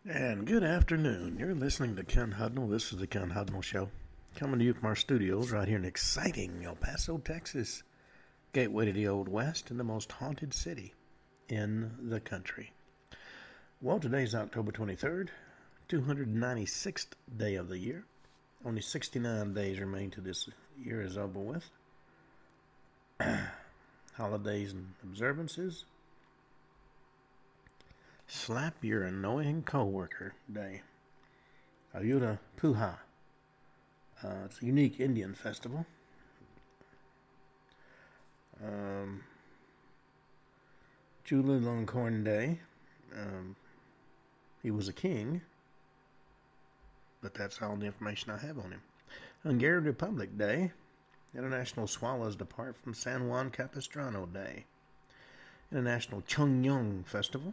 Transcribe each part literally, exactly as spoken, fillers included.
And good afternoon. You're listening to Ken Hudnall. This is the Ken Hudnall Show. Coming to you from our studios right here in exciting El Paso, Texas. Gateway to the Old West and the most haunted city in the country. Well, today's October twenty-third, two hundred ninety-sixth day of the year. Only sixty-nine days remain to this year is over with. Holidays and observances. Slap Your Annoying Coworker Day. Ayuda Puja. Uh, it's a unique Indian festival. Um, Chulalongkorn Day. Um, he was a king, but that's all the information I have on him. Hungarian Republic Day. International Swallows Depart from San Juan Capistrano Day. International Chungyong Festival.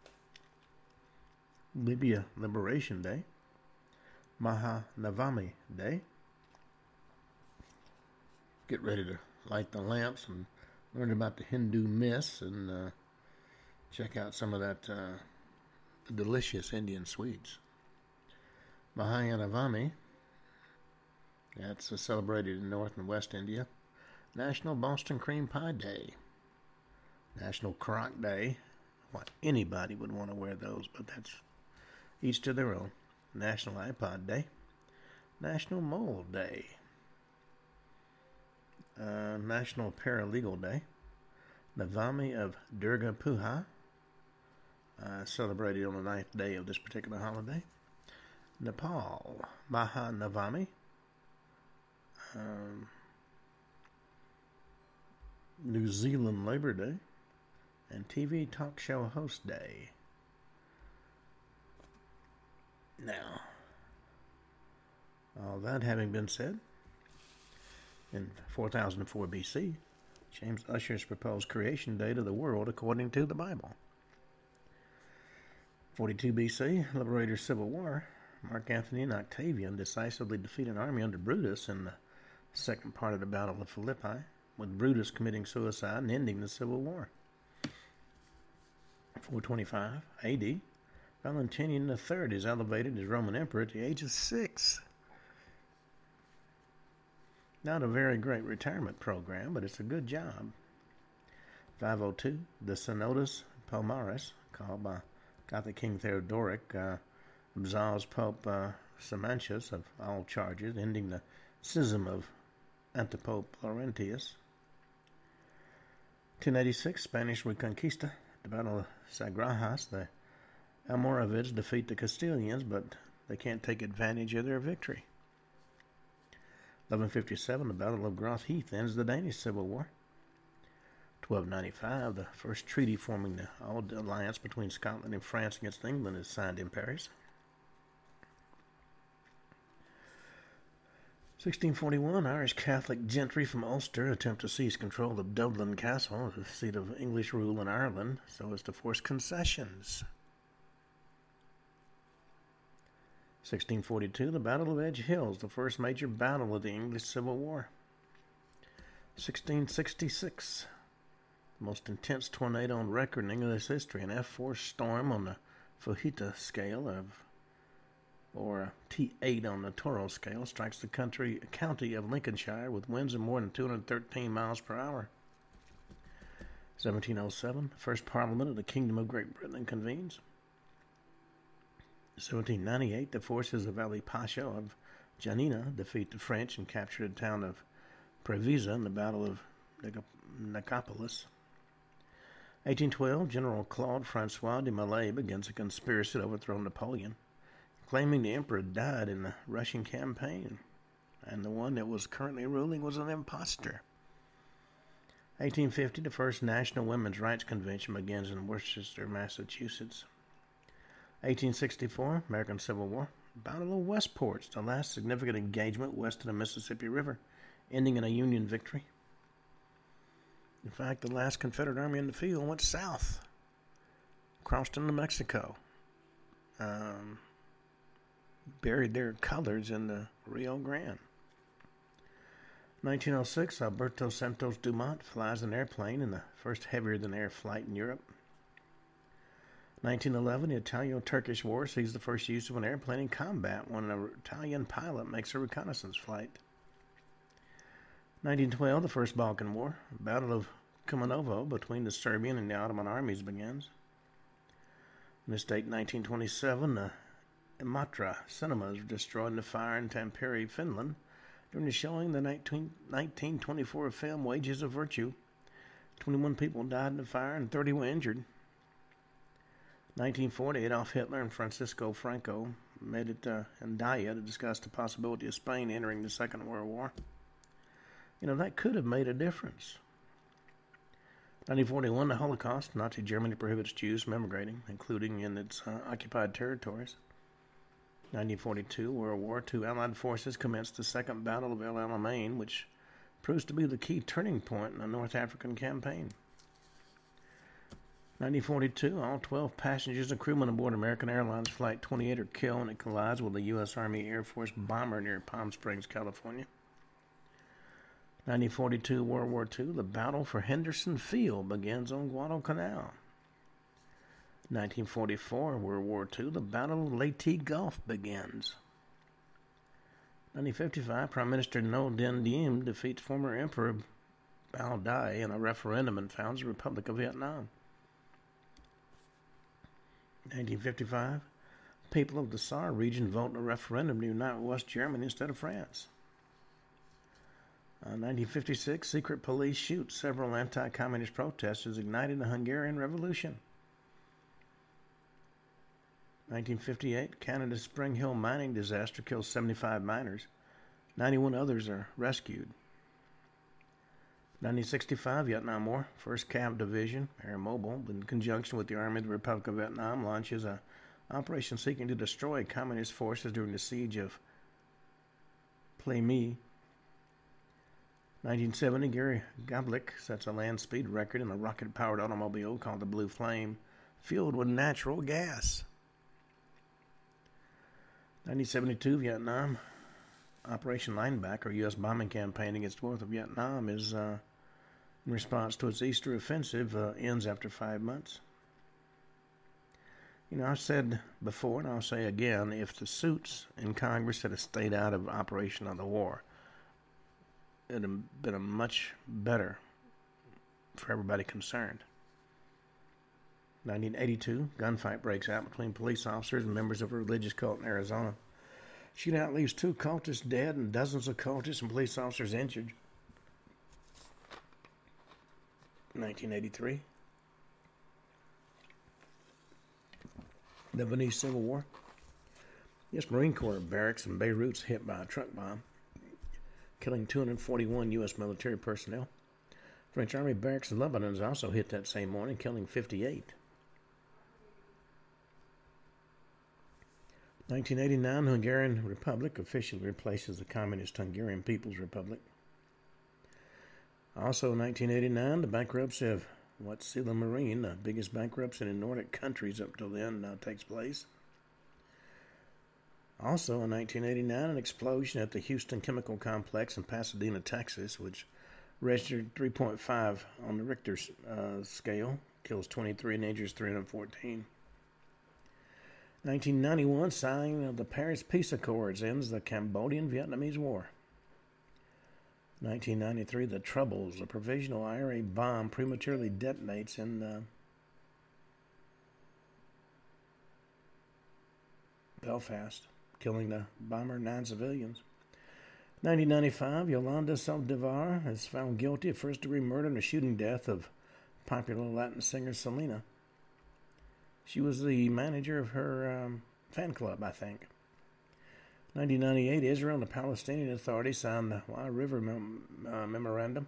Libya Liberation Day. Mahanavami Day. Get ready to light the lamps and learn about the Hindu myths and uh, check out some of that uh, delicious Indian sweets. Mahanavami, that's uh, celebrated in North and West India. National Boston Cream Pie Day. National Croc Day. Well, anybody would want to wear those, but that's each to their own. National iPod Day. National Mole Day. Uh, National Paralegal Day. Navami of Durga Puja. Uh, celebrated on the ninth day of this particular holiday. Nepal. Mahanavami. Um, New Zealand Labor Day. And T V Talk Show Host Day. Now, all that having been said, in four thousand four B C, James Ussher's proposed creation date of the world according to the Bible. forty-two B C, Liberator Civil War, Mark Antony and Octavian decisively defeat an army under Brutus in the second part of the Battle of Philippi, with Brutus committing suicide and ending the Civil War. four twenty-five A D, Valentinian the Third is elevated as Roman Emperor at the age of six. Not a very great retirement program, but it's a good job. five oh two, the Synodus Palmaris, called by Gothic King Theodoric, uh, absolves Pope uh, Simantius of all charges, ending the schism of Antipope Laurentius. ten eighty-six, Spanish Reconquista, the Battle of Sagrajas. The Almoravids defeat the Castilians, but they can't take advantage of their victory. eleven fifty-seven, the Battle of Groth Heath ends the Danish Civil War. twelve ninety-five, the first treaty forming the old alliance between Scotland and France against England is signed in Paris. sixteen forty-one, Irish Catholic gentry from Ulster attempt to seize control of Dublin Castle, the seat of English rule in Ireland, so as to force concessions. sixteen forty-two, the Battle of Edge Hills, the first major battle of the English Civil War. sixteen sixty-six, the most intense tornado on record in English history, an F four storm on the Fujita scale of, or T eight on the Toro scale, strikes the country county of Lincolnshire with winds of more than two hundred thirteen miles per hour. seventeen oh seven, the first Parliament of the Kingdom of Great Britain convenes. seventeen ninety-eight, the forces of Ali Pasha of Janina defeat the French and capture the town of Preveza in the Battle of Nicopolis. eighteen twelve, General Claude Francois de Malay begins a conspiracy to overthrow Napoleon, claiming the emperor died in the Russian campaign, and the one that was currently ruling was an imposter. eighteen fifty, the first National Women's Rights Convention begins in Worcester, Massachusetts. eighteen sixty-four, American Civil War. Battle of Westport, the last significant engagement west of the Mississippi River, ending in a Union victory. In fact, the last Confederate army in the field went south, crossed into Mexico, um, buried their colors in the Rio Grande. nineteen oh six, Alberto Santos Dumont flies an airplane in the first heavier-than-air flight in Europe. nineteen eleven, the Italo-Turkish War sees the first use of an airplane in combat when an Italian pilot makes a reconnaissance flight. nineteen twelve, the First Balkan War, Battle of Kumanovo between the Serbian and the Ottoman armies begins. In this date, nineteen twenty-seven, the Imatra cinemas were destroyed in a fire in Tampere, Finland, during the showing of the nineteen twenty-four film Wages of Virtue. twenty-one people died in the fire and thirty were injured. nineteen forty, Adolf Hitler and Francisco Franco met at uh, Andaya to discuss the possibility of Spain entering the Second World War. You know, that could have made a difference. nineteen forty-one, the Holocaust. Nazi Germany prohibits Jews from emigrating, including in its uh, occupied territories. nineteen forty-two, World War Two, Allied forces commenced the Second Battle of El Alamein, which proves to be the key turning point in the North African campaign. nineteen forty-two, all twelve passengers and crewmen aboard American Airlines Flight twenty-eight are killed when it collides with a U S Army Air Force bomber near Palm Springs, California. nineteen forty-two, World War Two, the battle for Henderson Field begins on Guadalcanal. nineteen forty-four, World War Two, the Battle of Leyte Gulf begins. nineteen fifty-five, Prime Minister Ngo Dinh Diem defeats former Emperor Bao Dai in a referendum and founds the Republic of Vietnam. nineteen fifty-five, people of the Saar region vote in a referendum to unite with West Germany instead of France. Uh, nineteen fifty-six, secret police shoot several anti-communist protesters, igniting the Hungarian Revolution. nineteen fifty-eight, Canada's Spring Hill mining disaster kills seventy-five miners. ninety-one others are rescued. nineteen sixty-five, Vietnam War. first Cav Division, Air Mobile, in conjunction with the Army of the Republic of Vietnam, launches an operation seeking to destroy communist forces during the siege of Plei My. nineteen seventy, Gary Gablick sets a land speed record in a rocket-powered automobile called the Blue Flame, fueled with natural gas. nineteen seventy-two, Vietnam. Operation Linebacker, U S bombing campaign against north of Vietnam, is uh, in response to its Easter offensive, uh, ends after five months. You know, I've said before, and I'll say again, if the suits in Congress had stayed out of operation of the war, it would have been a much better for everybody concerned. nineteen eighty-two, gunfight breaks out between police officers and members of a religious cult in Arizona. Shootout leaves two cultists dead and dozens of cultists and police officers injured. nineteen eighty-three, the Lebanese Civil War. U S Marine Corps barracks in Beirut is hit by a truck bomb, killing two hundred forty-one U S military personnel. French Army barracks in Lebanon is also hit that same morning, killing fifty-eight. nineteen eighty-nine, the Hungarian Republic officially replaces the Communist Hungarian People's Republic. Also in nineteen eighty-nine, the bankruptcy of Wärtsilä Marine, the biggest bankruptcy in Nordic countries up till then, uh, takes place. Also in nineteen eighty-nine, an explosion at the Houston Chemical Complex in Pasadena, Texas, which registered three point five on the Richter uh, scale, kills twenty-three and injures three hundred fourteen. nineteen ninety-one, signing of the Paris Peace Accords ends the Cambodian-Vietnamese War. nineteen ninety-three, the Troubles, a provisional I R A bomb prematurely detonates in uh, Belfast, killing the bomber and nine civilians. nineteen ninety-five, Yolanda Saldivar is found guilty of first-degree murder in the shooting death of popular Latin singer Selena. She was the manager of her um, fan club, I think. nineteen ninety-eight, Israel and the Palestinian Authority signed the Wye River Mem- uh, Memorandum.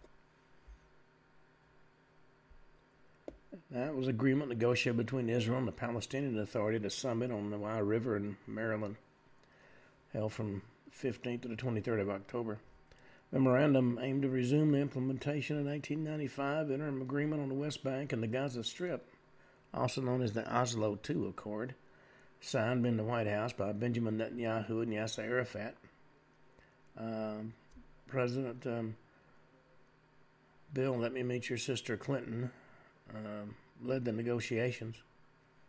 That was agreement negotiated between Israel and the Palestinian Authority at a summit on the Wye River in Maryland, held from fifteenth to the twenty-third of October. Memorandum aimed to resume the implementation of nineteen ninety-five interim agreement on the West Bank and the Gaza Strip, also known as the Oslo two Accord, signed in the White House by Benjamin Netanyahu and Yasser Arafat. Um, President um, Bill, let me meet your sister Clinton, um, led the negotiations.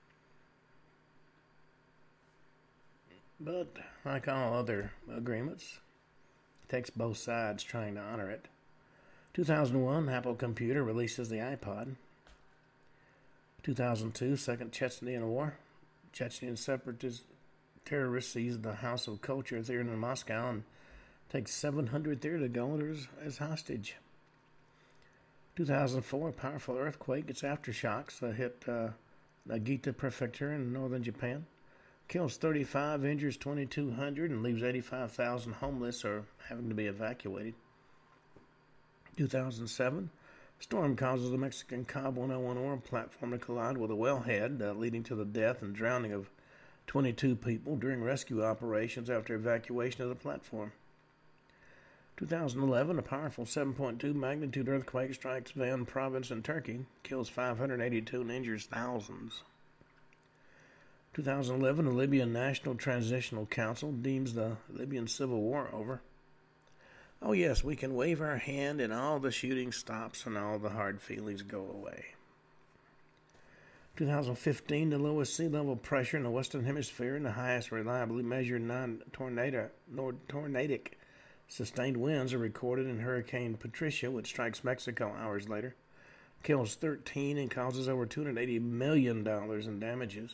But, like all other agreements, it takes both sides trying to honor it. two thousand one, Apple Computer releases the iPod. two thousand two, Second Chechenian War. Chechen separatist terrorists seized the House of Culture Theater in Moscow and take seven hundred theater goers as hostage. two thousand four, a powerful earthquake gets aftershocks that hit uh, Nagita Prefecture in northern Japan. Kills thirty-five, injures twenty-two hundred, and leaves eighty-five thousand homeless or having to be evacuated. two thousand seven, storm causes the Mexican Cobb one oh one oil platform to collide with a wellhead, uh, leading to the death and drowning of twenty-two people during rescue operations after evacuation of the platform. two thousand eleven, a powerful seven point two magnitude earthquake strikes Van province in Turkey, kills five hundred eighty-two and injures thousands. two thousand eleven, the Libyan National Transitional Council deems the Libyan civil war over. Oh yes, we can wave our hand and all the shooting stops and all the hard feelings go away. two thousand fifteen, the lowest sea level pressure in the Western Hemisphere and the highest reliably measured non-tornadic tornadic sustained winds are recorded in Hurricane Patricia, which strikes Mexico hours later, kills thirteen and causes over two hundred eighty million dollars in damages.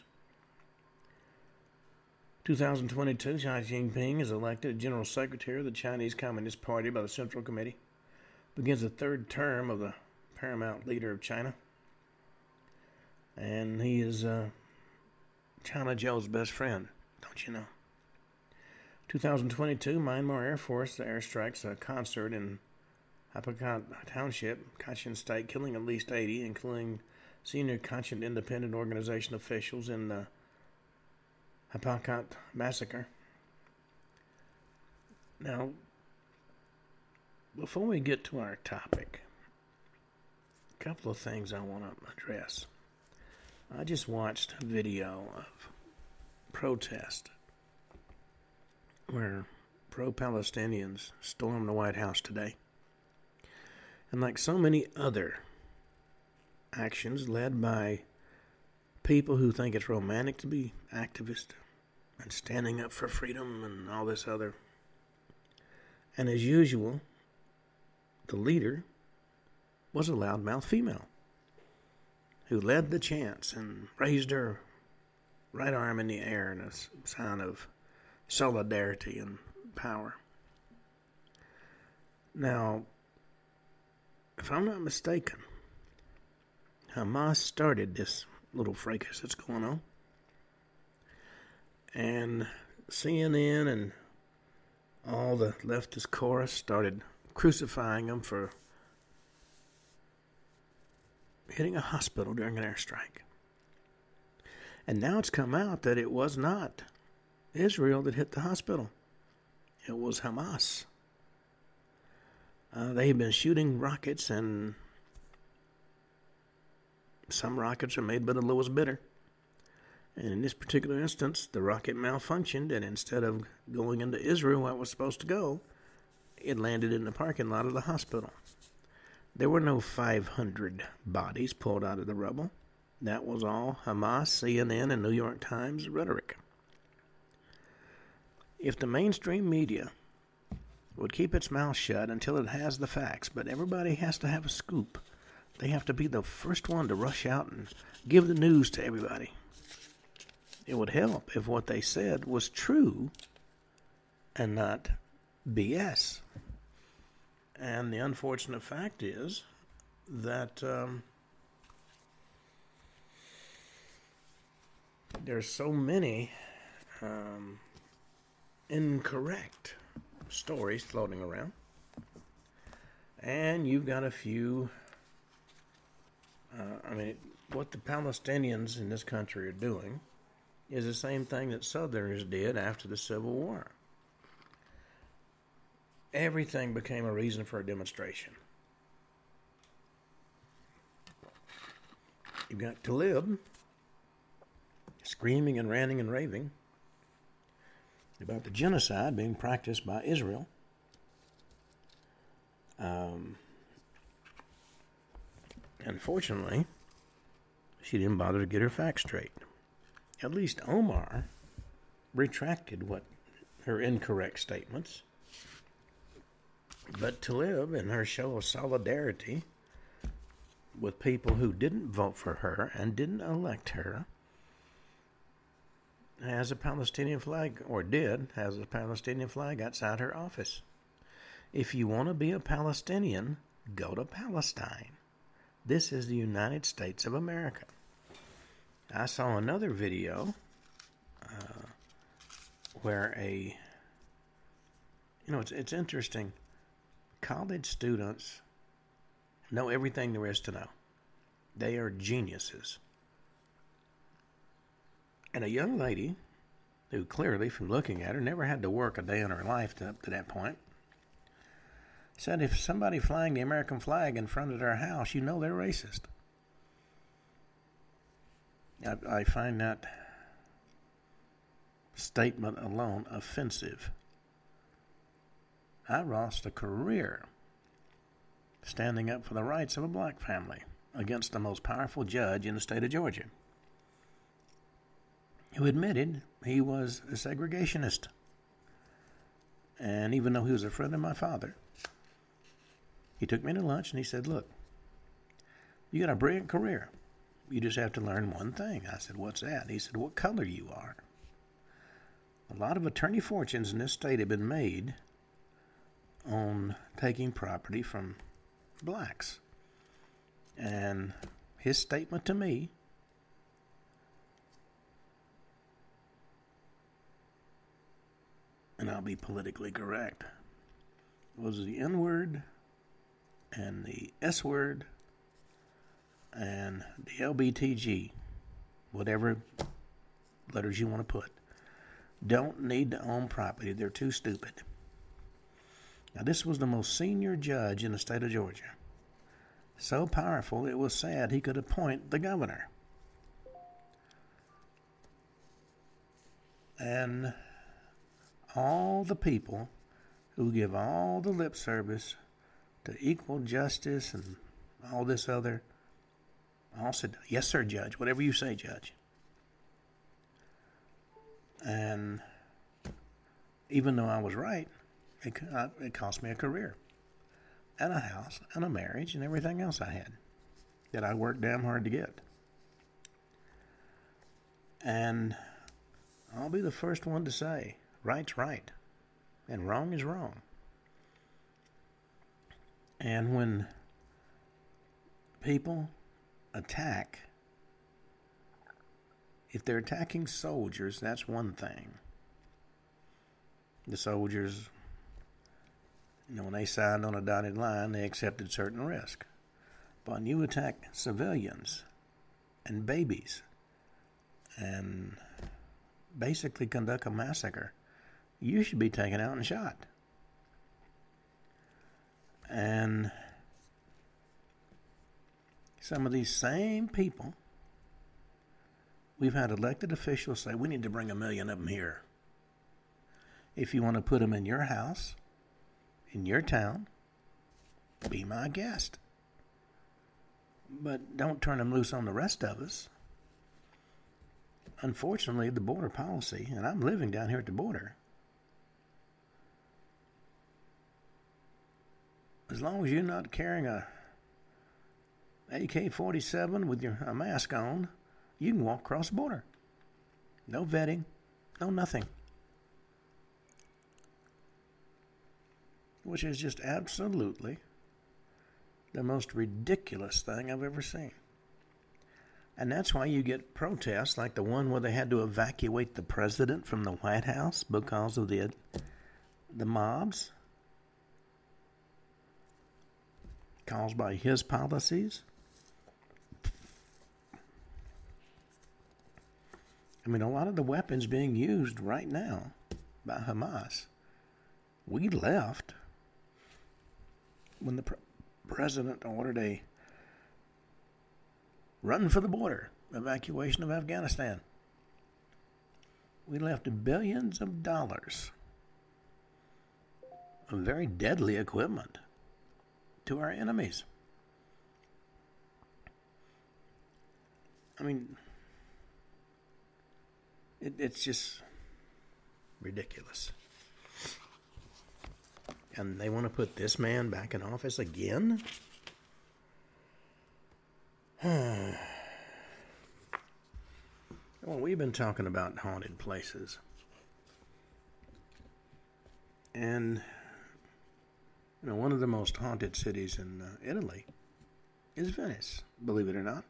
two thousand twenty-two, Xi Jinping is elected General Secretary of the Chinese Communist Party by the Central Committee. Begins the third term of the paramount leader of China. And he is uh, China Joe's best friend, don't you know? two thousand twenty-two, Myanmar Air Force airstrikes a concert in Hapakat Township, Kachin State, killing at least eighty, including senior Kachin Independent Organization officials in the Hapakat massacre. Now, before we get to our topic, a couple of things I want to address. I just watched a video of protest where pro-Palestinians stormed the White House today. And like so many other actions led by people who think it's romantic to be activist and standing up for freedom and all this other. And as usual, the leader was a loudmouth female who led the chants and raised her right arm in the air in a sign of solidarity and power. Now, if I'm not mistaken, Hamas started this little fracas that's going on. And C N N and all the leftist chorus started crucifying them for hitting a hospital during an airstrike. And now it's come out that it was not Israel that hit the hospital. It was Hamas. Uh, they've been shooting rockets, and some rockets are made by the lowest bidder. And in this particular instance, the rocket malfunctioned, and instead of going into Israel where it was supposed to go, it landed in the parking lot of the hospital. There were no five hundred bodies pulled out of the rubble. That was all Hamas, C N N, and New York Times rhetoric. If the mainstream media would keep its mouth shut until it has the facts, but everybody has to have a scoop. They have to be the first one to rush out and give the news to everybody. It would help if what they said was true and not B S. And the unfortunate fact is that um, there's so many um, incorrect stories floating around. And you've got a few, uh, I mean, what the Palestinians in this country are doing is the same thing that Southerners did after the Civil War. Everything became a reason for a demonstration. You've got Talib screaming and ranting and raving about the genocide being practiced by Israel. Um, unfortunately, she didn't bother to get her facts straight. At least Omar retracted what her incorrect statements, but to live in her show of solidarity with people who didn't vote for her and didn't elect her, has a Palestinian flag, or did, has a Palestinian flag outside her office. If you want to be a Palestinian, go to Palestine. This is the United States of America. I saw another video uh, where a, you know, it's it's interesting. College students know everything there is to know. They are geniuses. And a young lady who clearly, from looking at her, never had to work a day in her life to, up to that point, said if somebody flying the American flag in front of their house, you know they're racist. I, I find that statement alone offensive. I lost a career standing up for the rights of a black family against the most powerful judge in the state of Georgia, who admitted he was a segregationist. And even though he was a friend of my father, he took me to lunch and he said, look, you got a brilliant career. You just have to learn one thing. I said, what's that? He said, what color you are. A lot of attorney fortunes in this state have been made on taking property from blacks. And his statement to me, and I'll be politically correct, was the N word and the S word and the L B T G, whatever letters you want to put, don't need to own property. They're too stupid. Now, this was the most senior judge in the state of Georgia. So powerful, it was sad he could appoint the governor. And all the people who give all the lip service to equal justice and all this other, all said, yes, sir, Judge, whatever you say, Judge. And even though I was right, it, it cost me a career and a house and a marriage and everything else I had that I worked damn hard to get. And I'll be the first one to say, right's right and wrong is wrong. And when people attack, if they're attacking soldiers, that's one thing. The soldiers, you know, when they signed on a dotted line, they accepted certain risk. But when you attack civilians and babies and basically conduct a massacre, you should be taken out and shot. And some of these same people, we've had elected officials say, we need to bring a million of them here. If you want to put them in your house, in your town, be my guest. But don't turn them loose on the rest of us. Unfortunately, the border policy, and I'm living down here at the border, as long as you're not carrying a A K forty-seven with your a mask on, you can walk across the border. No vetting, no nothing. Which is just absolutely the most ridiculous thing I've ever seen. And that's why you get protests like the one where they had to evacuate the president from the White House because of the the mobs caused by his policies. I mean, a lot of the weapons being used right now by Hamas, we left when the pre- president ordered a run for the border evacuation of Afghanistan. We left billions of dollars of very deadly equipment to our enemies. I mean, it, it's just, ridiculous. And they want to put this man back in office again? Well, we've been talking about haunted places. And, you know, one of the most haunted cities in uh, Italy is Venice, believe it or not.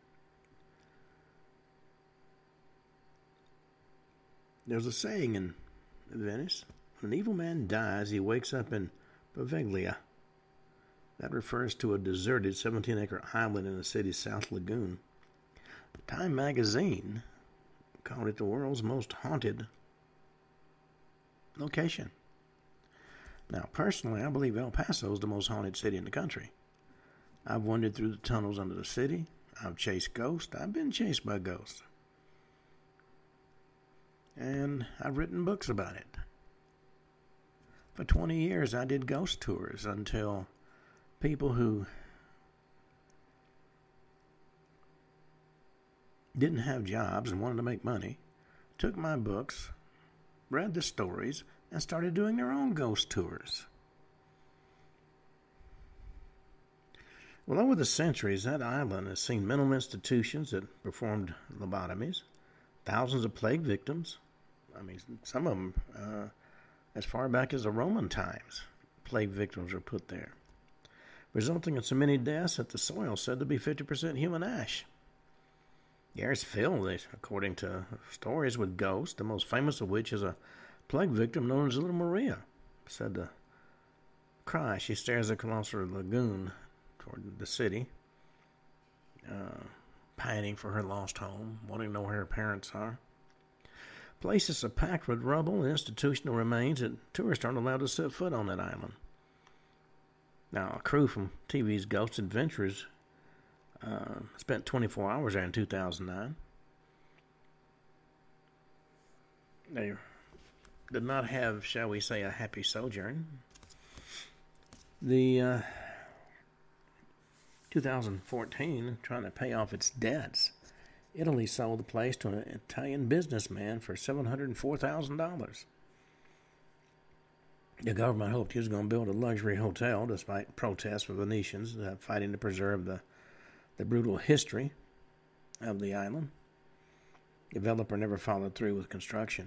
There's a saying in Venice: when an evil man dies, he wakes up in Poveglia. That refers to a deserted seventeen-acre island in the city's South Lagoon. Time magazine called it the world's most haunted location. Now, personally, I believe El Paso is the most haunted city in the country. I've wandered through the tunnels under the city. I've chased ghosts. I've been chased by ghosts. And I've written books about it. For twenty years, I did ghost tours until people who didn't have jobs and wanted to make money took my books, read the stories, and started doing their own ghost tours. Well, over the centuries, that island has seen mental institutions that performed lobotomies, thousands of plague victims. I mean, some of them, uh, as far back as the Roman times, plague victims were put there, resulting in so many deaths that the soil said to be fifty percent human ash. The air is filled, according to stories, with ghosts, the most famous of which is a plague victim known as Little Maria. Said to cry, she stares at the colossal lagoon toward the city, uh, pining for her lost home, wanting to know where her parents are. Places are packed with rubble and institutional remains that tourists aren't allowed to set foot on that island. Now, a crew from T V's Ghost Adventures uh, spent twenty-four hours there in two thousand nine. They did not have, shall we say, a happy sojourn. The uh, two thousand fourteen, trying to pay off its debts, Italy sold the place to an Italian businessman for seven hundred four thousand dollars. The government hoped he was going to build a luxury hotel, despite protests from Venetians uh, fighting to preserve the, the brutal history of the island. The developer never followed through with construction.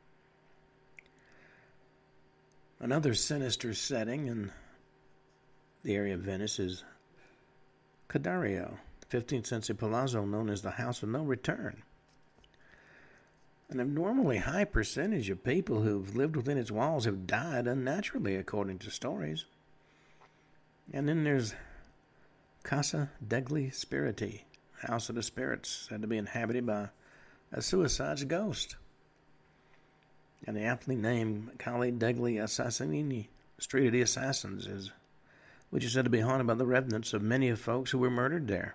Another sinister setting in the area of Venice is Cadario, the fifteenth century palazzo known as the House of No Return. An abnormally high percentage of people who've lived within its walls have died unnaturally, according to stories. And then there's Casa degli Spiriti, House of the Spirits, said to be inhabited by a suicide's ghost. And the aptly named Calle degli Assassini, Street of the Assassins, is, which is said to be haunted by the remnants of many of folks who were murdered there.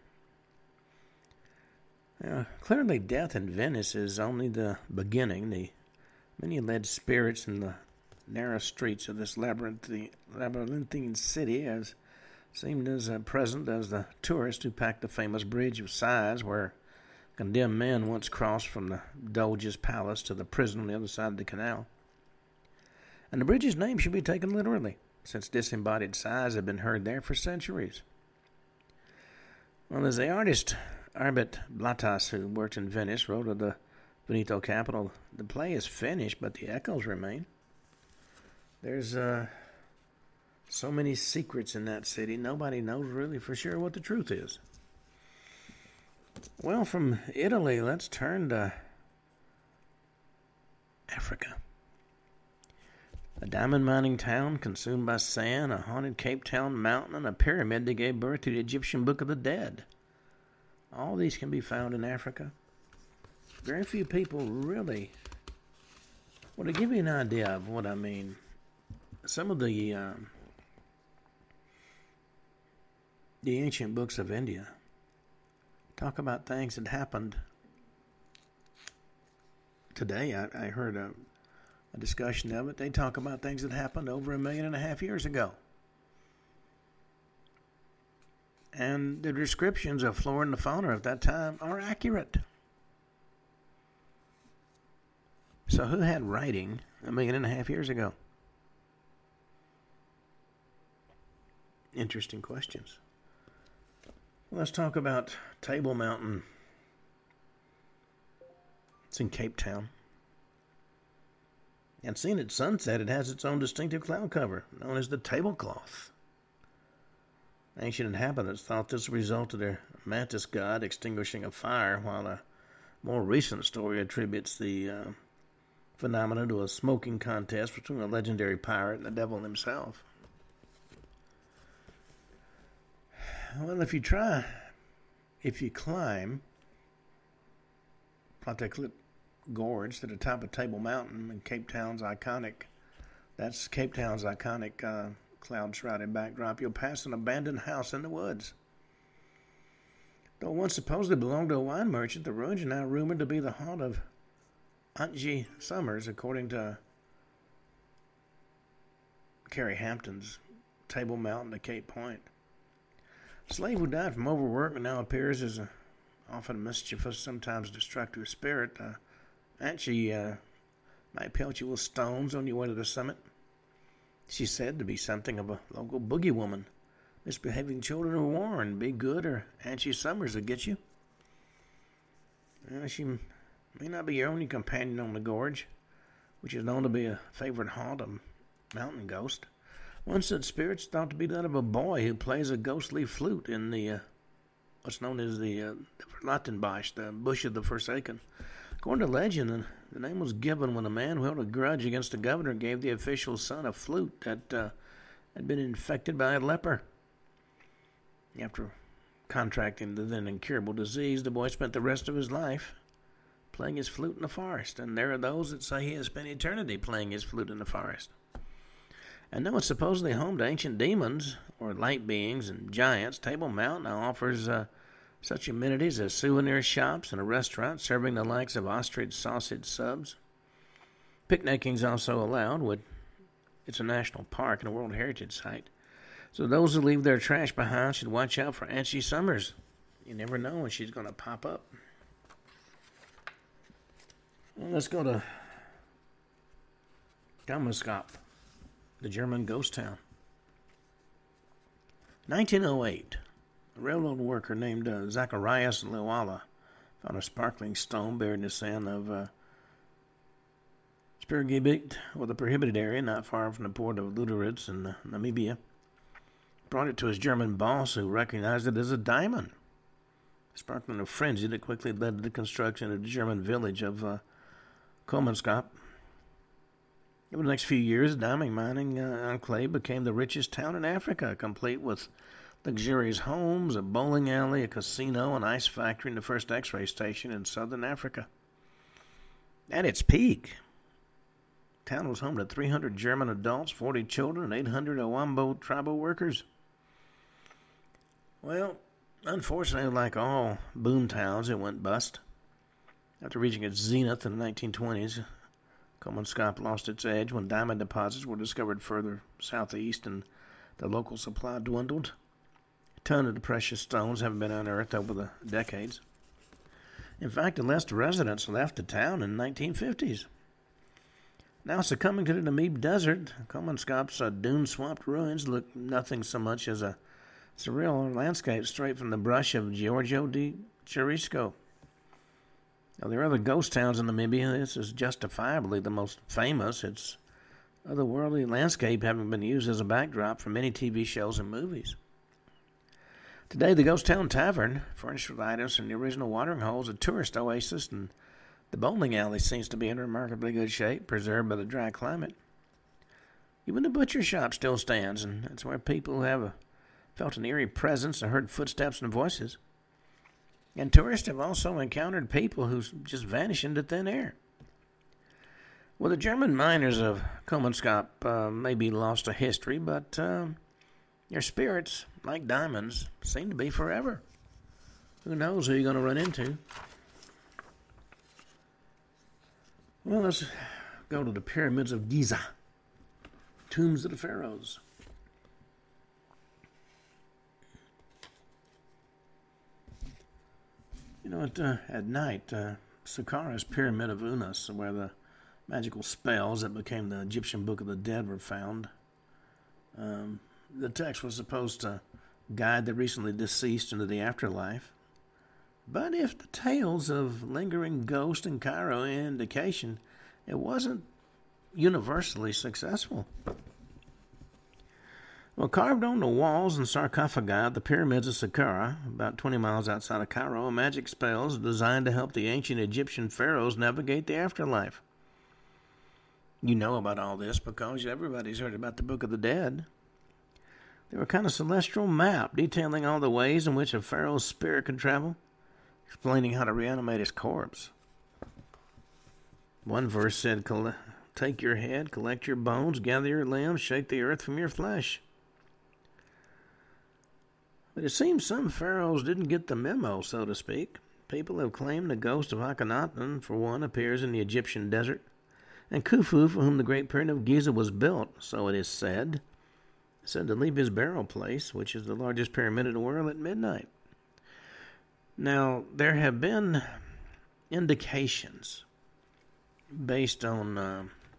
Now, clearly, death in Venice is only the beginning. The many alleged spirits in the narrow streets of this labyrinthine, labyrinthine city has seemed as uh, present as the tourists who packed the famous Bridge of Sighs, where condemned men once crossed from the Doge's palace to the prison on the other side of the canal. And the bridge's name should be taken literally, since disembodied sighs have been heard there for centuries. Well, as the artist Arbet Blatas, who worked in Venice, wrote of the Veneto capital, the play is finished, but the echoes remain. There's uh, so many secrets in that city, nobody knows really for sure what the truth is. Well, from Italy, let's turn to Africa. A diamond mining town consumed by sand, a haunted Cape Town mountain, and a pyramid that gave birth to the Egyptian Book of the Dead. All these can be found in Africa. Very few people really... Well, to give you an idea of what I mean, some of the um, the ancient books of India talk about things that happened today. I, I heard a, a discussion of it. They talk about things that happened over a million and a half years ago. And the descriptions of flora and the fauna of that time are accurate. So who had writing a million and a half years ago? Interesting questions. Let's talk about Table Mountain. It's in Cape Town. And seen at sunset, it has its own distinctive cloud cover, known as the tablecloth. Ancient inhabitants thought this resulted in their mantis god extinguishing a fire, while a more recent story attributes the uh, phenomenon to a smoking contest between a legendary pirate and the devil himself. Well, if you try, if you climb Pontyclip Gorge to the top of Table Mountain and Cape Town's iconic, that's Cape Town's iconic uh, cloud-shrouded backdrop, you'll pass an abandoned house in the woods. Though once supposedly belonged to a wine merchant, the ruins are now rumored to be the haunt of Angie Summers, according to Carrie Hampton's Table Mountain to Cape Point. A slave who died from overwork now appears as a often mischievous, sometimes destructive spirit. Uh, Angie uh, might pelt you with stones on your way to the summit. She's said to be something of a local boogie woman. Misbehaving children are warned, be good or Angie Summers will get you. Uh, she may not be your only companion on the gorge, which is known to be a favorite haunt of mountain ghost. One such spirit's thought to be that of a boy who plays a ghostly flute in the uh, what's known as the, uh, the Verlatenbusch, the Bush of the Forsaken. According to legend, the name was given when a man who held a grudge against the governor gave the official's son a flute that uh, had been infected by a leper. After contracting the then incurable disease, the boy spent the rest of his life playing his flute in the forest, and there are those that say he has spent eternity playing his flute in the forest. And though it's supposedly home to ancient demons, or light beings and giants, Table Mountain now offers uh, such amenities as souvenir shops and a restaurant serving the likes of ostrich sausage subs. Picnicking's also allowed. With, it's a national park and a World Heritage Site. So those who leave their trash behind should watch out for Angie Summers. You never know when she's going to pop up. Well, let's go to Gammelskop, the German ghost town. nineteen oh eight, a railroad worker named uh, Zacharias Lewala found a sparkling stone buried in the sand of uh, Spirgebiet, or the prohibited area not far from the port of Luderitz in uh, Namibia. Brought it to his German boss, who recognized it as a diamond. Sparkling a frenzy that quickly led to the construction of the German village of uh, Kommenskop. Over the next few years, the diamond mining uh, enclave became the richest town in Africa, complete with luxurious homes, a bowling alley, a casino, an ice factory, and the first X-ray station in southern Africa. At its peak, the town was home to three hundred German adults, forty children, and eight hundred Owambo tribal workers. Well, unfortunately, like all boom towns, it went bust. After reaching its zenith in the nineteen twenties, Kommenskop lost its edge when diamond deposits were discovered further southeast and the local supply dwindled. A ton of the precious stones haven't been unearthed over the decades. In fact, the last residents left the town in the nineteen fifties. Now succumbing to the Namib Desert, Kommenskop's uh, dune-swamped ruins look nothing so much as a surreal landscape straight from the brush of Giorgio di Chirico. Now, there are other ghost towns in Namibia. This is justifiably the most famous. Its otherworldly landscape having been used as a backdrop for many T V shows and movies. Today, the Ghost Town Tavern, furnished with items from the original watering holes, a tourist oasis, and the bowling alley seems to be in remarkably good shape, preserved by the dry climate. Even the butcher shop still stands, and that's where people have a, felt an eerie presence and heard footsteps and voices. And tourists have also encountered people who just vanish into thin air. Well, the German miners of Kommenskop uh, may be lost to history, but uh, their spirits, like diamonds, seem to be forever. Who knows who you're going to run into? Well, let's go to the pyramids of Giza, tombs of the pharaohs. You know, at, uh, at night, uh, Saqqara's Pyramid of Unas, where the magical spells that became the Egyptian Book of the Dead were found. Um, the text was supposed to guide the recently deceased into the afterlife. But if the tales of lingering ghosts in Cairo are an indication, it wasn't universally successful. Well, carved on the walls and sarcophagi of the pyramids of Saqqara, about twenty miles outside of Cairo, are magic spells designed to help the ancient Egyptian pharaohs navigate the afterlife. You know about all this because everybody's heard about the Book of the Dead. They were a kind of celestial map detailing all the ways in which a pharaoh's spirit could travel, explaining how to reanimate his corpse. One verse said, "Take your head, collect your bones, gather your limbs, shake the earth from your flesh." But it seems some pharaohs didn't get the memo, so to speak. People have claimed the ghost of Akhenaten, for one, appears in the Egyptian desert, and Khufu, for whom the Great Pyramid of Giza was built, so it is said, said to leave his burial place, which is the largest pyramid in the world, at midnight. Now, there have been indications based on uh,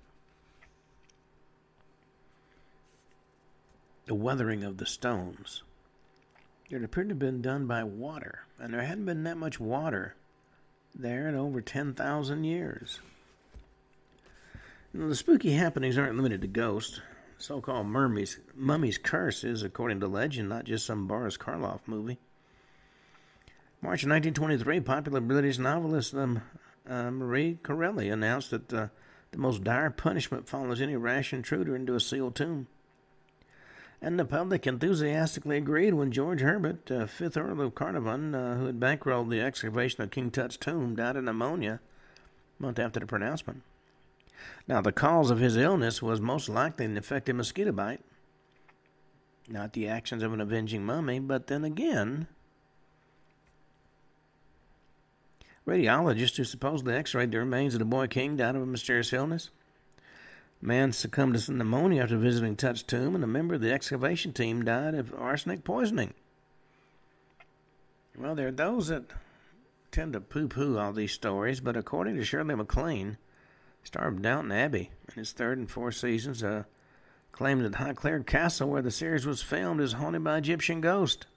the weathering of the stones. It appeared to have been done by water, and there hadn't been that much water there in over ten thousand years. You know, the spooky happenings aren't limited to ghosts. The so-called mummy's, mummy's curse is, according to legend, not just some Boris Karloff movie. March nineteen twenty-three, popular British novelist um, uh, Marie Corelli announced that uh, the most dire punishment follows any rash intruder into a sealed tomb. And the public enthusiastically agreed when George Herbert, uh, fifth Earl of Carnarvon, uh, who had bankrolled the excavation of King Tut's tomb, died of pneumonia a month after the pronouncement. Now, the cause of his illness was most likely an infected mosquito bite, not the actions of an avenging mummy, but then again, radiologists who supposedly x-rayed the remains of the boy king died of a mysterious illness. A man succumbed to some pneumonia after visiting Tut's tomb, and a member of the excavation team died of arsenic poisoning. Well, there are those that tend to poo-poo all these stories, but according to Shirley MacLaine, star of Downton Abbey in its third and fourth seasons, uh, claimed that Highclere Castle, where the series was filmed, is haunted by Egyptian ghosts.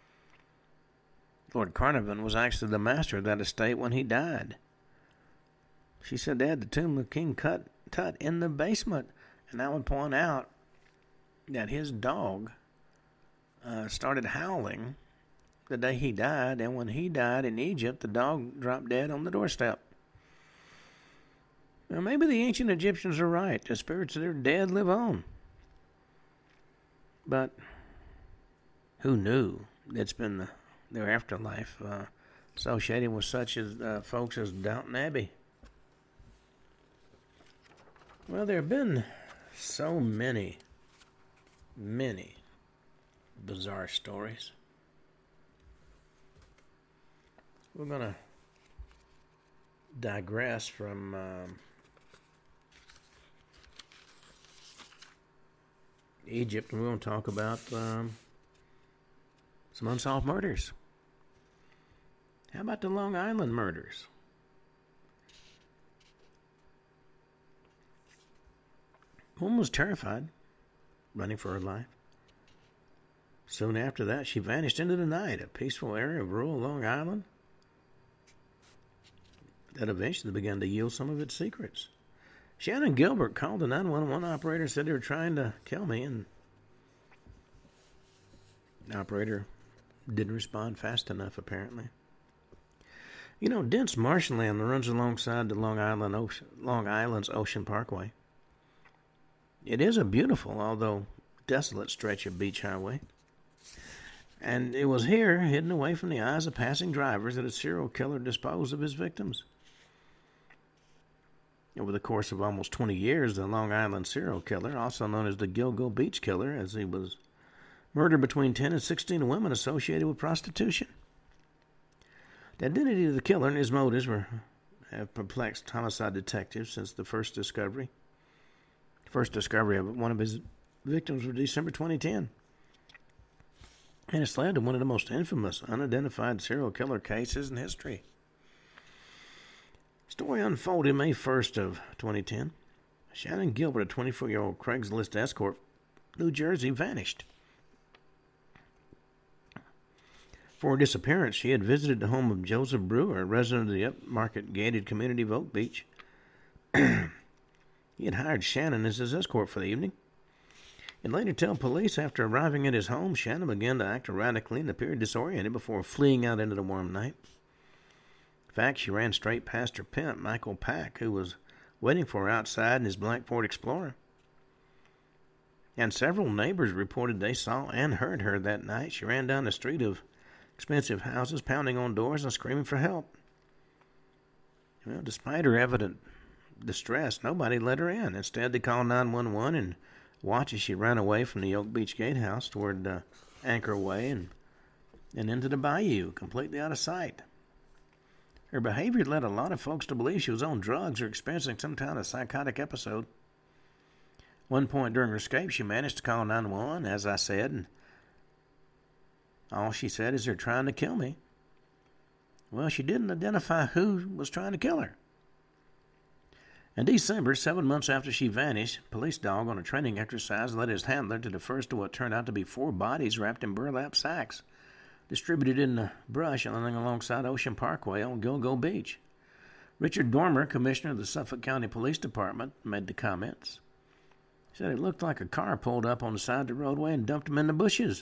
Lord Carnarvon was actually the master of that estate when he died. She said they had the tomb of King Tut, Tut in the basement, and I would point out that his dog uh, started howling the day he died, and when he died in Egypt, the dog dropped dead on the doorstep. Now, maybe the ancient Egyptians are right. The spirits of their dead live on. But who knew it's been the, their afterlife uh, associated with such as uh, folks as Downton Abbey? Well, there have been so many, many bizarre stories. We're going to digress from um, Egypt, and we're going to talk about um, some unsolved murders. How about the Long Island murders? One was terrified, running for her life. Soon after that, she vanished into the night, a peaceful area of rural Long Island that eventually began to yield some of its secrets. Shannon Gilbert called the nine one one operator and said they were trying to kill me, and the operator didn't respond fast enough, apparently. You know, dense marshland runs alongside the Long Island Ocean, Long Island's Ocean Parkway. It is a beautiful, although desolate, stretch of beach highway. And it was here, hidden away from the eyes of passing drivers, that a serial killer disposed of his victims. Over the course of almost twenty years, the Long Island serial killer, also known as the Gilgo Beach Killer, as he was murdered between ten and sixteen women associated with prostitution. The identity of the killer and his motives were have perplexed homicide detectives since the first discovery. The first discovery of one of his victims was December twenty ten. And it's led to one of the most infamous unidentified serial killer cases in history. Story unfolded May first of twenty ten. Shannon Gilbert, a twenty-four-year-old Craigslist escort, New Jersey, vanished. For her disappearance, she had visited the home of Joseph Brewer, a resident of the upmarket gated community of Oak Beach. He had hired Shannon as his escort for the evening. And later told police after arriving at his home, Shannon began to act erratically and appeared disoriented before fleeing out into the warm night. In fact, she ran straight past her pimp, Michael Pack, who was waiting for her outside in his black Ford Explorer. And several neighbors reported they saw and heard her that night. She ran down the street of expensive houses, pounding on doors and screaming for help. Well, despite her evident distress, nobody let her in. Instead, they called nine one one and watched as she ran away from the Oak Beach Gatehouse toward uh, Anchor Way and, and into the bayou, completely out of sight. Her behavior led a lot of folks to believe she was on drugs or experiencing some kind of psychotic episode. One point during her escape, she managed to call nine one one, as I said, and all she said is, "They're trying to kill me." Well, she didn't identify who was trying to kill her. In December, seven months after she vanished, a police dog on a training exercise led his handler to the first of what turned out to be four bodies wrapped in burlap sacks, distributed in the brush lying alongside Ocean Parkway on Gilgo Beach. Richard Dormer, commissioner of the Suffolk County Police Department, made the comments. He said it looked like a car pulled up on the side of the roadway and dumped them in the bushes.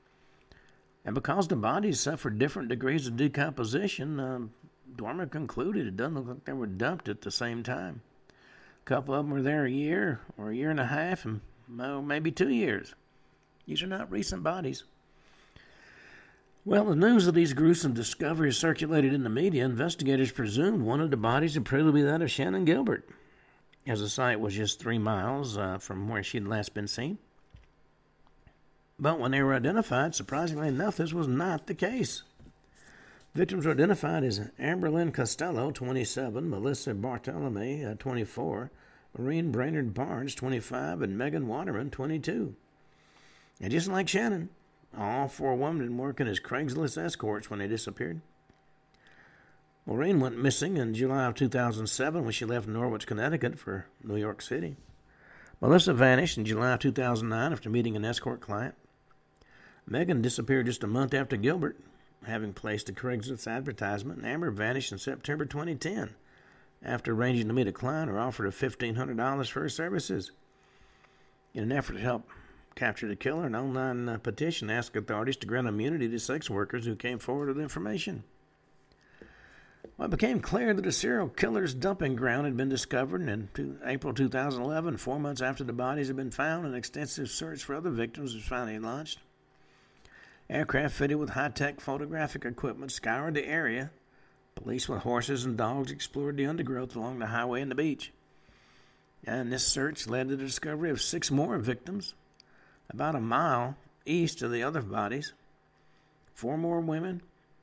And because the bodies suffered different degrees of decomposition, uh, Dormer concluded it doesn't look like they were dumped at the same time. A couple of them were there a year or a year and a half, and well, maybe two years. These are not recent bodies. Well, the news of these gruesome discoveries circulated in the media. Investigators presumed one of the bodies would prove to be that of Shannon Gilbert, as the site was just three miles uh, from where she had last been seen. But when they were identified, surprisingly enough, this was not the case. Victims were identified as Amberlynn Costello, twenty-seven, Melissa Bartolome, uh, twenty-four, Maureen Brainerd Barnes, twenty-five, and Megan Waterman, twenty-two. And just like Shannon, all four women working as Craigslist escorts when they disappeared. Maureen went missing in July of two thousand seven when she left Norwich, Connecticut for New York City. Melissa vanished in July of two thousand nine after meeting an escort client. Megan disappeared just a month after Gilbert, having placed a Craigslist advertisement, and Amber vanished in September twenty ten after arranging to meet a client who offered her fifteen hundred dollars for her services. In an effort to help capture the killer, an online uh, petition asked authorities to grant immunity to sex workers who came forward with information. Well, it became clear that a serial killer's dumping ground had been discovered, and in two, April two thousand eleven, four months after the bodies had been found, an extensive search for other victims was finally launched. Aircraft fitted with high-tech photographic equipment scoured the area. Police with horses and dogs explored the undergrowth along the highway and the beach. And this search led to the discovery of six more victims, about a mile east of the other bodies. Four more women,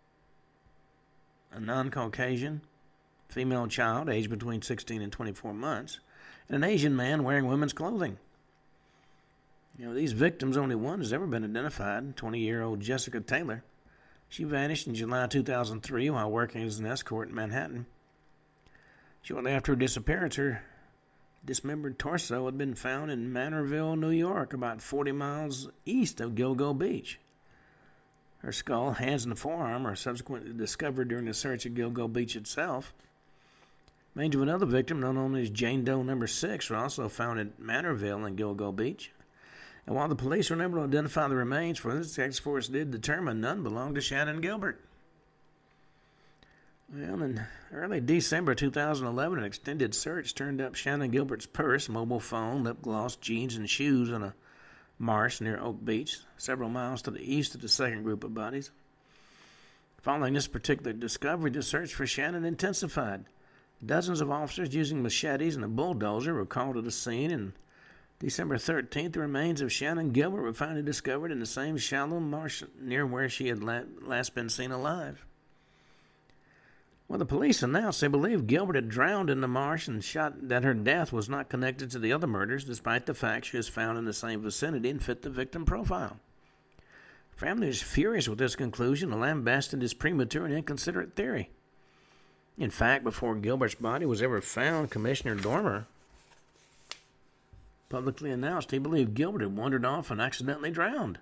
a non-Caucasian female child aged between sixteen and twenty-four months, and an Asian man wearing women's clothing. You know, these victims, only one has ever been identified, twenty-year-old Jessica Taylor. She vanished in July two thousand three while working as an escort in Manhattan. Shortly after her disappearance, her dismembered torso had been found in Manorville, New York, about forty miles east of Gilgo Beach. Her skull, hands, and forearm are subsequently discovered during the search at Gilgo Beach itself. Remains of another victim, known only as Jane Doe number six, were also found at Manorville and Gilgo Beach. And while the police were unable to identify the remains, forensics X-Force did determine none belonged to Shannon Gilbert. Well, in early December two thousand eleven, an extended search turned up Shannon Gilbert's purse, mobile phone, lip gloss, jeans, and shoes in a marsh near Oak Beach, several miles to the east of the second group of bodies. Following this particular discovery, the search for Shannon intensified. Dozens of officers using machetes and a bulldozer were called to the scene, and December thirteenth, the remains of Shannon Gilbert were finally discovered in the same shallow marsh near where she had last been seen alive. Well, the police announced they believed Gilbert had drowned in the marsh and shot that her death was not connected to the other murders, despite the fact she was found in the same vicinity and fit the victim profile. Family was furious with this conclusion and lambasted this premature and inconsiderate theory. In fact, before Gilbert's body was ever found, Commissioner Dormer publicly announced he believed Gilbert had wandered off and accidentally drowned.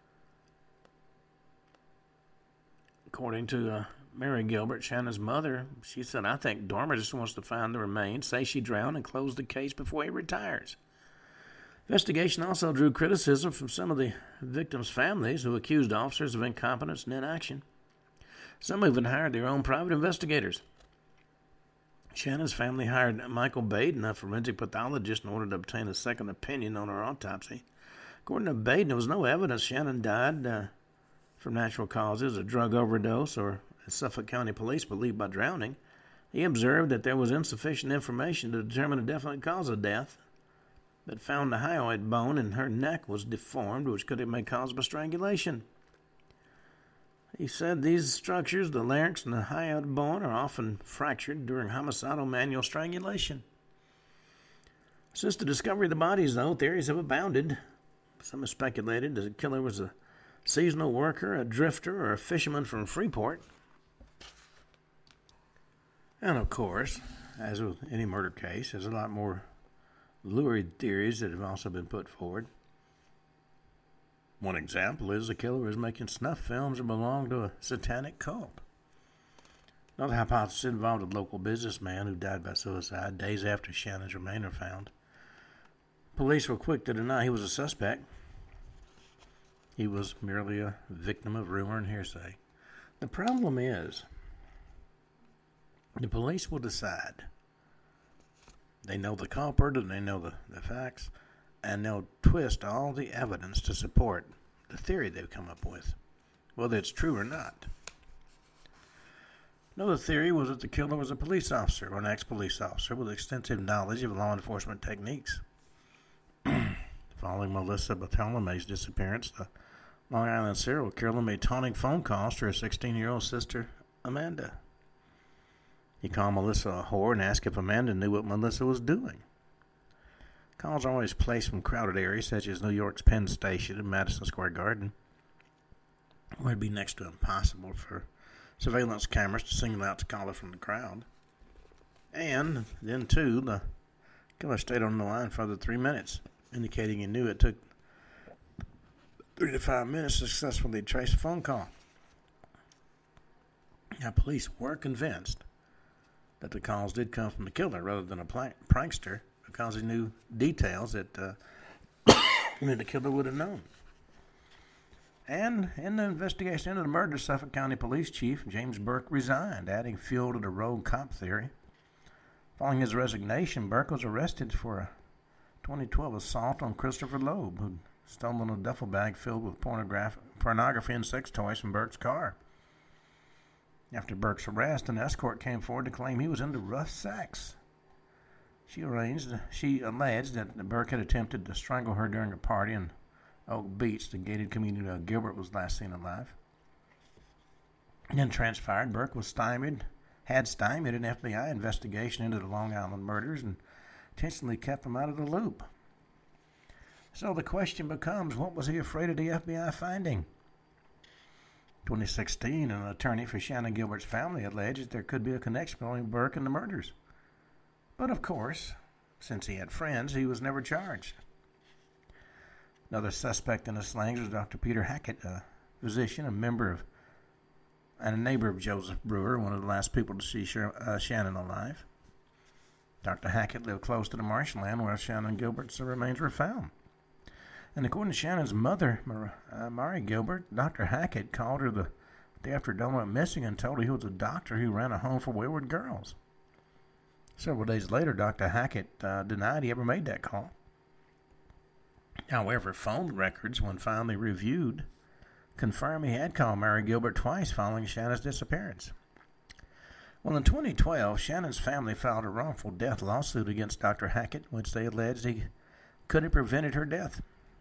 According to uh, Mary Gilbert, Shannon's mother, she said, "I think Dormer just wants to find the remains, say she drowned, and close the case before he retires." Investigation also drew criticism from some of the victims' families, who accused officers of incompetence and inaction. Some even hired their own private investigators. Shannon's family hired Michael Baden, a forensic pathologist, in order to obtain a second opinion on her autopsy. According to Baden, there was no evidence Shannon died uh, from natural causes, a drug overdose, or, as Suffolk County Police believed, by drowning. He observed that there was insufficient information to determine a definite cause of death, but found the hyoid bone in her neck was deformed, which could have been caused by strangulation. He said these structures, the larynx and the hyoid bone, are often fractured during homicidal manual strangulation. Since the discovery of the bodies, though, theories have abounded. Some have speculated that the killer was a seasonal worker, a drifter, or a fisherman from Freeport. And of course, as with any murder case, there's a lot more lurid theories that have also been put forward. One example is the killer was making snuff films or belonged to a satanic cult. Another hypothesis involved a local businessman who died by suicide days after Shannon's remains were found. Police were quick to deny he was a suspect. He was merely a victim of rumor and hearsay. The problem is, the police will decide. They know the culprit and they know the, the facts, and they'll twist all the evidence to support the theory they've come up with, whether it's true or not. Another theory was that the killer was a police officer or an ex-police officer with extensive knowledge of law enforcement techniques. Following Melissa Bartholomee's disappearance, the Long Island serial killer made taunting phone calls to her sixteen-year-old sister, Amanda. He called Melissa a whore and asked if Amanda knew what Melissa was doing. Calls are always placed from crowded areas such as New York's Penn Station and Madison Square Garden, where it'd be next to impossible for surveillance cameras to single out the caller from the crowd. And then, too, the killer stayed on the line for the three minutes, indicating he knew it took three to five minutes to successfully trace a phone call. Now, police were convinced that the calls did come from the killer rather than a prank- prankster because he knew details that uh, the killer would have known. And in the investigation into the murder, Suffolk County Police Chief James Burke resigned, adding fuel to the rogue cop theory. Following his resignation, Burke was arrested for a twenty twelve assault on Christopher Loeb, who'd stolen a duffel bag filled with pornograph- pornography and sex toys from Burke's car. After Burke's arrest, an escort came forward to claim he was into rough sex. She arranged, she alleged that Burke had attempted to strangle her during a party in Oak Beach, the gated community where Gilbert was last seen alive. And then transpired Burke was stymied, had stymied an F B I investigation into the Long Island murders and intentionally kept them out of the loop. So the question becomes, what was he afraid of the F B I finding? twenty sixteen, an attorney for Shannon Gilbert's family alleged there could be a connection between Burke and the murders. But of course, since he had friends, he was never charged. Another suspect in the slayings was Doctor Peter Hackett, a physician, a member of, and a neighbor of Joseph Brewer, one of the last people to see uh, Shannon alive. Doctor Hackett lived close to the marshland where Shannon Gilbert's remains were found. And according to Shannon's mother, Mar- uh, Mary Gilbert, Doctor Hackett called her the day after Dawn went missing and told her he was a doctor who ran a home for wayward girls. Several days later, Doctor Hackett uh, denied he ever made that call. However, phone records, when finally reviewed, confirm he had called Mary Gilbert twice following Shannon's disappearance. Well, in twenty twelve, Shannon's family filed a wrongful death lawsuit against Doctor Hackett, which they alleged he could have prevented her death.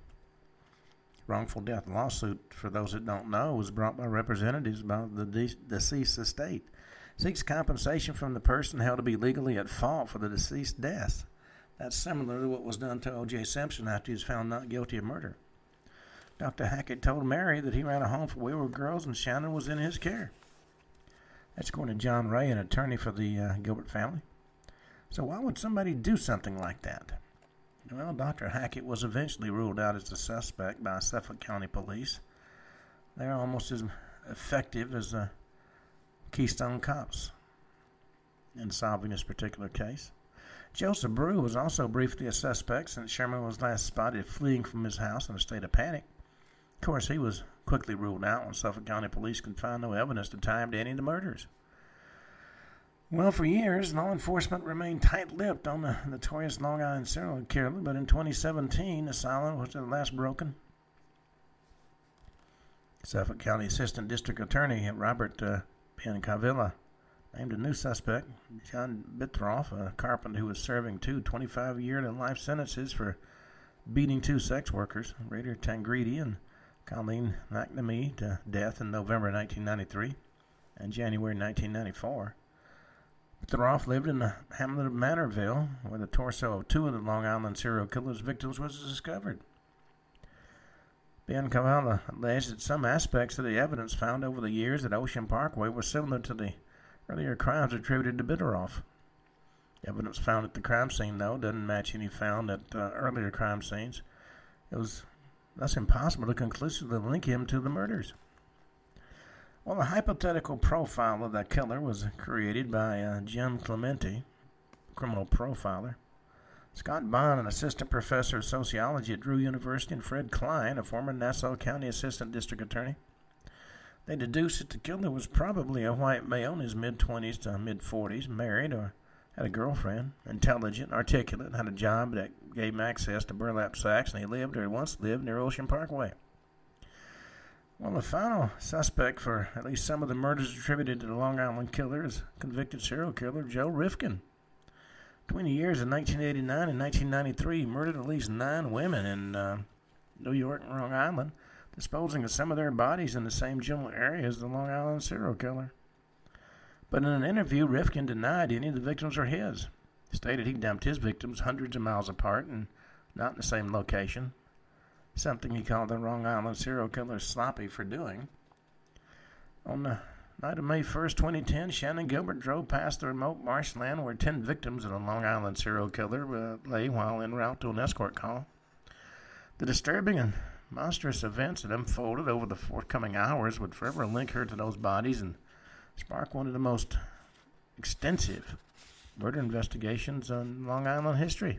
Wrongful death lawsuit, for those that don't know, was brought by representatives about the de- deceased estate. Seeks compensation from the person held to be legally at fault for the deceased death. That's similar to what was done to O J Simpson after he was found not guilty of murder. Doctor Hackett told Mary that he ran a home for wayward girls and Shannon was in his care. That's according to John Ray, an attorney for the uh, Gilbert family. So why would somebody do something like that? Well, Doctor Hackett was eventually ruled out as a suspect by Suffolk County Police. They're almost as effective as the Keystone Cops in solving this particular case. Joseph Brew was also briefly a suspect since Sherman was last spotted fleeing from his house in a state of panic. Of course, he was quickly ruled out when Suffolk County Police could find no evidence to tie him to any of the murders. Well, for years, law enforcement remained tight-lipped on the notorious Long Island serial killer, but in twenty seventeen, the silence was at last broken. Suffolk County Assistant District Attorney Robert uh, Biancavilla named a new suspect, John Bittroff, a carpenter who was serving two twenty-five-year to life sentences for beating two sex workers, Raider Tangredi and Colleen McNamee, to death in November nineteen ninety-three and January nineteen ninety-four. Bittroff lived in the hamlet of Manorville, where the torso of two of the Long Island serial killer's victims was discovered. Biancavilla alleged that some aspects of the evidence found over the years at Ocean Parkway were similar to the earlier crimes attributed to Bittroff. Evidence found at the crime scene, though, doesn't match any found at uh, earlier crime scenes. It was thus impossible to conclusively link him to the murders. Well, a hypothetical profile of the killer was created by uh, Jim Clemente, criminal profiler, Scott Bond, an assistant professor of sociology at Drew University, and Fred Klein, a former Nassau County assistant district attorney. They deduced that the killer was probably a white male in his mid-twenties to mid-forties, married or had a girlfriend, intelligent, articulate, had a job that gave him access to burlap sacks, and he lived or once lived near Ocean Parkway. Well, the final suspect for at least some of the murders attributed to the Long Island killer is convicted serial killer Joe Rifkin. Between the years of nineteen eighty-nine and nineteen ninety-three, he murdered at least nine women in uh, New York and Long Island, disposing of some of their bodies in the same general area as the Long Island serial killer. But in an interview, Rifkin denied any of the victims were his. He stated he dumped his victims hundreds of miles apart and not in the same location, something he called the Long Island serial killer sloppy for doing. On the night of May first, twenty ten, Shannon Gilbert drove past the remote marshland where ten victims of the Long Island serial killer uh, lay while en route to an escort call. The disturbing and monstrous events that unfolded over the forthcoming hours would forever link her to those bodies and spark one of the most extensive murder investigations in Long Island history.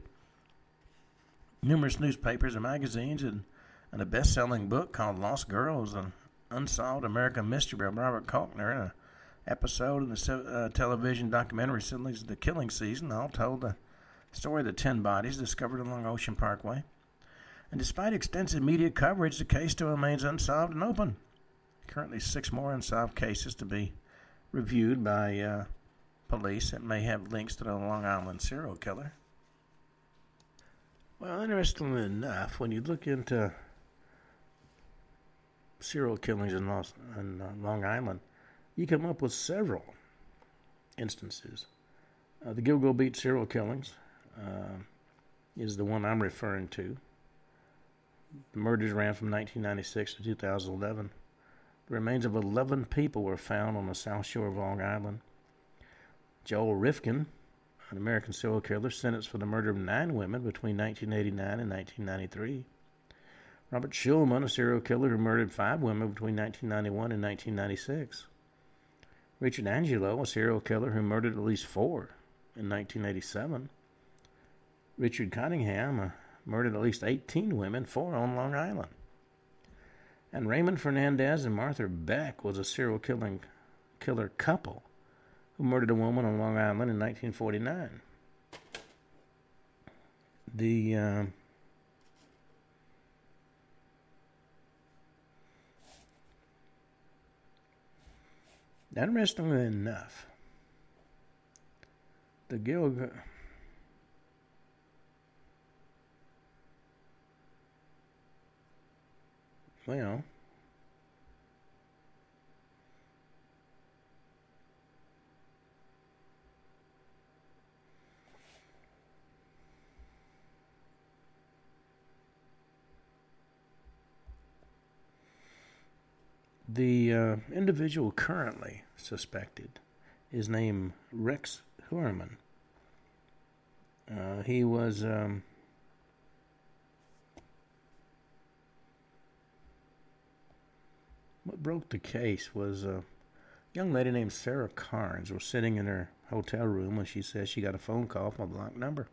Numerous newspapers and magazines and, and a best-selling book called Lost Girls, an unsolved American mystery by Robert Kalkner, and an episode of the uh, television documentary series The Killing Season all told the story of the ten bodies discovered along Ocean Parkway. And despite extensive media coverage, the case still remains unsolved and open. Currently, six more unsolved cases to be reviewed by uh, police that may have links to the Long Island serial killer. Well, interestingly enough, when you look into serial killings in, Los, in uh, Long Island, you come up with several instances. Uh, the Gilgo Beach serial killings uh, is the one I'm referring to. The murders ran from nineteen ninety-six to two thousand eleven. The remains of eleven people were found on the south shore of Long Island. Joel Rifkin, an American serial killer, sentenced for the murder of nine women between nineteen eighty-nine and nineteen ninety-three. Robert Shulman, a serial killer who murdered five women between nineteen ninety-one and nineteen ninety-six. Richard Angelo, a serial killer who murdered at least four in nineteen eighty-seven. Richard Cunningham uh, murdered at least eighteen women, four on Long Island. And Raymond Fernandez and Martha Beck was a serial killing killer couple who murdered a woman on Long Island in nineteen forty-nine. The uh, interestingly enough, the Gilgo well The uh, individual currently suspected is named Rex Heuermann. Uh, he was um, what broke the case was a young lady named Sarah Carnes was sitting in her hotel room when she says she got a phone call from a blocked number.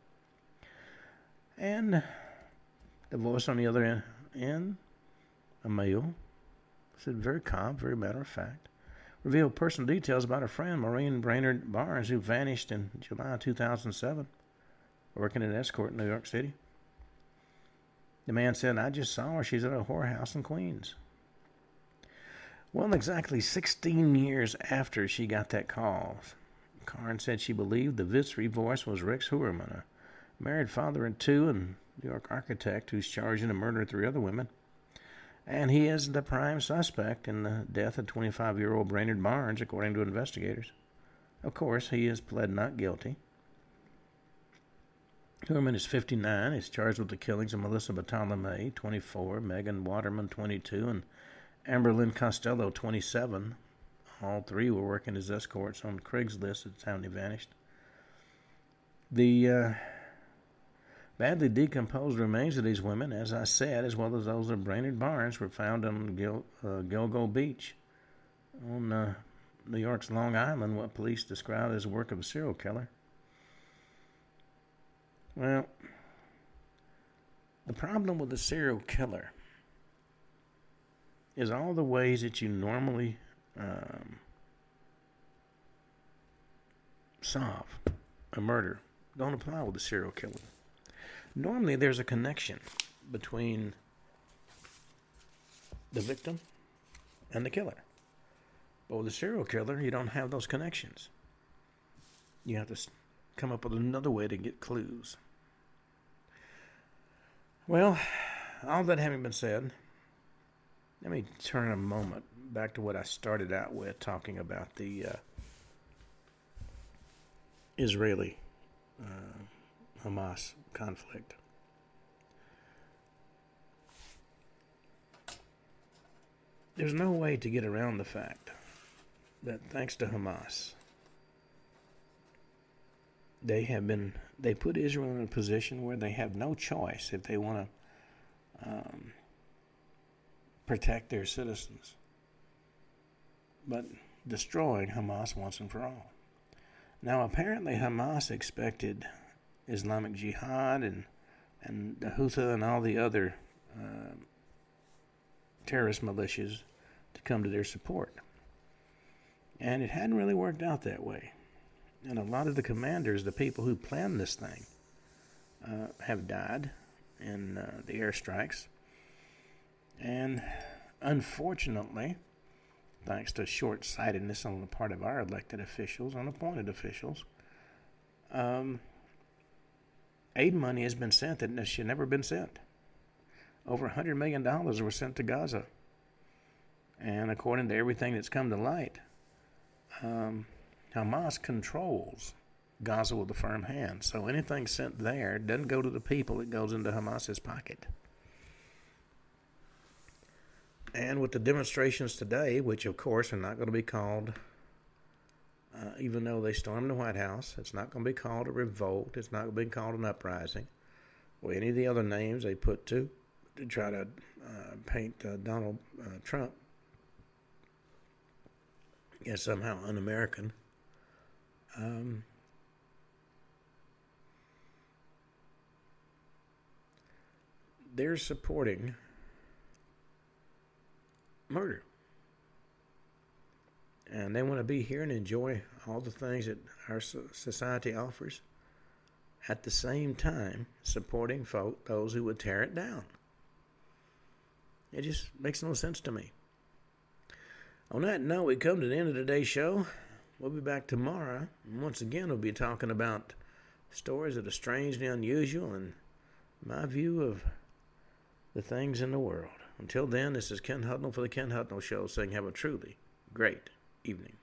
And the voice on the other end, a male, said very calm, very matter of fact, revealed personal details about her friend Maureen Brainerd Barnes, who vanished in July two thousand seven, working at an escort in New York City. The man said, I just saw her. She's at a whorehouse in Queens. Well, exactly sixteen years after she got that call, Carnes said she believed the mystery voice was Rex Heuermann, a married father of two and New York architect who's charged in the murder of three other women. And he is the prime suspect in the death of twenty-five-year-old Brainerd Barnes, according to investigators. Of course, he is pled not guilty. Heuermann is fifty-nine. He's charged with the killings of Melissa Bartolome, twenty-four, Megan Waterman, twenty-two, and Amber Lynn Costello, twenty-seven. All three were working as escorts on Craigslist at the time they vanished. The uh, badly decomposed remains of these women, as I said, as well as those of Brainerd Barnes, were found on Gil, uh, Gilgo Beach on uh, New York's Long Island, what police described as the work of a serial killer. Well, the problem with a serial killer is all the ways that you normally um, solve a murder don't apply with a serial killer. Normally, there's a connection between the victim and the killer. But with a serial killer, you don't have those connections. You have to come up with another way to get clues. Well, all that having been said, let me turn a moment back to what I started out with, talking about the uh, Israeli uh, Hamas conflict. There's no way to get around the fact that thanks to Hamas, they have been, they put Israel in a position where they have no choice if they want to um, protect their citizens, but destroying Hamas once and for all. Now, apparently Hamas expected Islamic Jihad and, and the Houthi and all the other uh, terrorist militias to come to their support. And it hadn't really worked out that way. And a lot of the commanders, the people who planned this thing, uh, have died in uh, the airstrikes. And unfortunately, thanks to short-sightedness on the part of our elected officials, unappointed officials, um, aid money has been sent that should never have been sent. Over one hundred million dollars were sent to Gaza. And according to everything that's come to light, um, Hamas controls Gaza with a firm hand. So anything sent there doesn't go to the people, it goes into Hamas's pocket. And with the demonstrations today, which of course are not going to be called, uh, even though they stormed the White House, it's not going to be called a revolt, it's not going to be called an uprising, or any of the other names they put to, to try to uh, paint uh, Donald uh, Trump as somehow un-American. Um, they're supporting murder. And they want to be here and enjoy all the things that our society offers, at the same time supporting folk, those who would tear it down. It just makes no sense to me. On that note, we come to the end of today's show. We'll be back tomorrow. And once again, we'll be talking about stories that are strangely unusual and my view of the things in the world. Until then, this is Ken Hudnall for the Ken Hudnall Show saying have a truly great evening.